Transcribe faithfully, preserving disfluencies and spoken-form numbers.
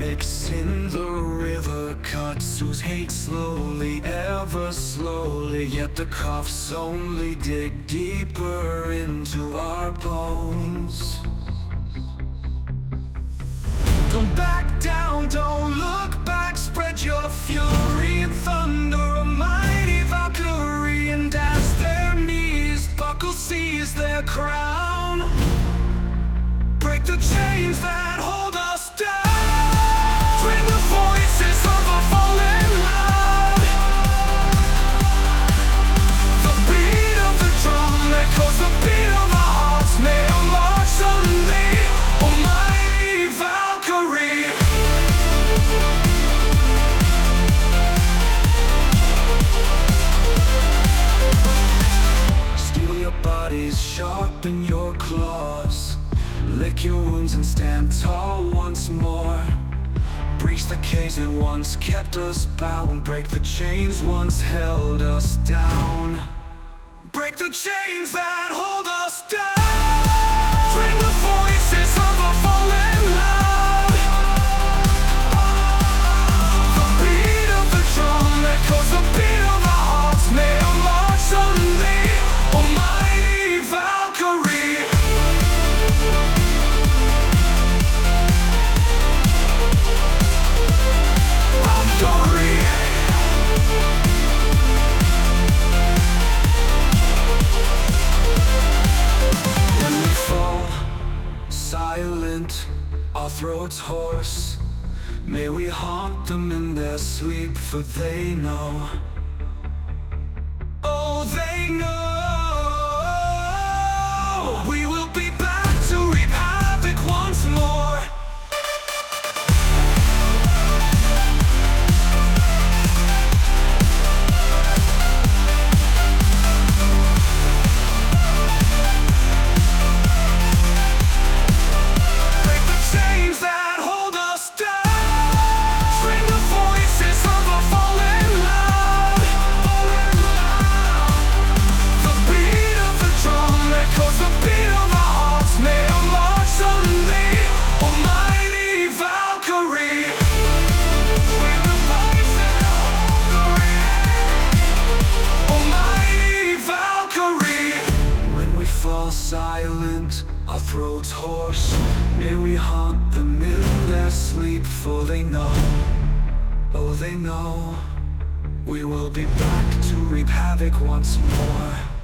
relics in the river cuts whose hate slowly, ever slowly. Yet the coughs only dig deeper into our bones. Don't back down, don't look back, spread your fury and thunder. A mighty Valkyrie, and as their knees buckle, seize their crown. Break the chains that hold us down. Bring the voices of our fallen love. The beat of the drum echoes the beat of our hearts. May our march unleash, almighty Valkyrie. Steel your bodies, sharpen your claws. Lick your wounds and stand tall once more. Breach the cage that once kept us bound. Break the chains once held us down. Break the chains that hold us down. Bring the voices of our fallen love. The beat of the drum echoes the beat of our hearts. May our march unleash, almighty Valkyrie. When we fall, silent, our throats hoarse, may we haunt them in their sleep, for they know, oh they know, we will be back to reap havoc once more. Silent, our throats hoarse, may we haunt them in their sleep, for they know, oh they know, we will be back to reap havoc once more.